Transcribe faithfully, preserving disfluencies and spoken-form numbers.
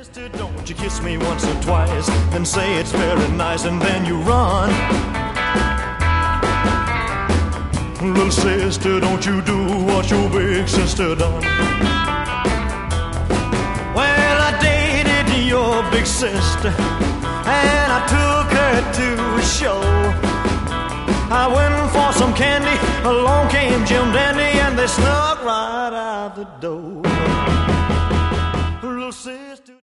Sister, don't you kiss me once or twice, then say it's very nice, and then you run. Little sister, don't you do what your big sister done. Well, I dated your big sister, and I took her to a show. I went for some candy, along came Jim Dandy, and they snuck right out the door. Little sister